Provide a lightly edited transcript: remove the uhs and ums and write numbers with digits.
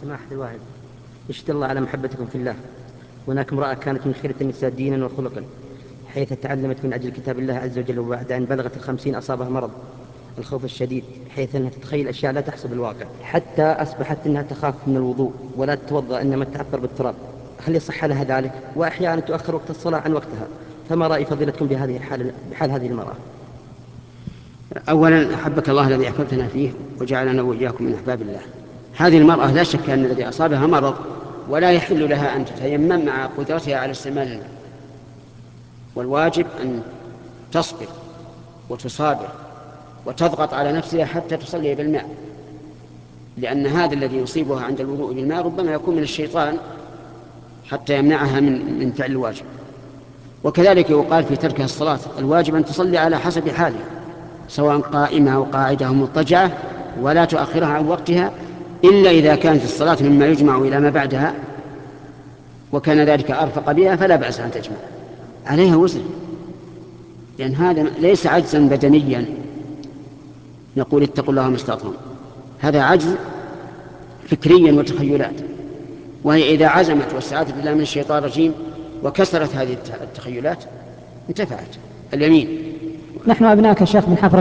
سماحة الواعظ، اشهد الله على محبتكم في الله. هناك امرأة كانت من خيرة النساء دينا وخلقا، حيث تعلمت من أجل كتاب الله عز وجل، وبعد أن بلغت 50 أصابها مرض الخوف الشديد، حيث أنها تتخيل أشياء لا تحصل بالواقع، حتى أصبحت أنها تخاف من الوضوء ولا تتوضأ إنما تتعثر بالتراب. هل يصح لها ذلك؟ وأحيانا تؤخر وقت الصلاة عن وقتها. فما رأي فضيلتكم بحال هذه المرأة؟ أولا أحبك الله الذي أحببتنا فيه وجعلنا وإياكم من أحباب الله. هذه المرأة لا شك أن الذي أصابها مرض، ولا يحل لها أن تتيمم مع قدرتها على استعمال الماء، والواجب أن تصبر وتصابر وتضغط على نفسها حتى تصلي بالماء، لأن هذا الذي يصيبها عند الوضوء بالماء ربما يكون من الشيطان حتى يمنعها من فعل الواجب. وكذلك يقال في تركها الصلاة، الواجب أن تصلي على حسب حالها، سواء قائمة أو قاعدة أو مضطجعة، ولا تؤخرها عن وقتها إلا إذا كانت الصلاة مما يجمع إلى ما بعدها وكان ذلك أرفق بها فلا بأس أن تجمع. عليها وزر، لأن هذا ليس عجزا بدنيا نقول اتقوا الله ما استطعتم، هذا عجز فكريا وتخيلات. وهي إذا عزمت واستعاذت بالله من الشيطان الرجيم وكسرت هذه التخيلات انتفعت اليمين. نحن أبناءك شيخ بن حفر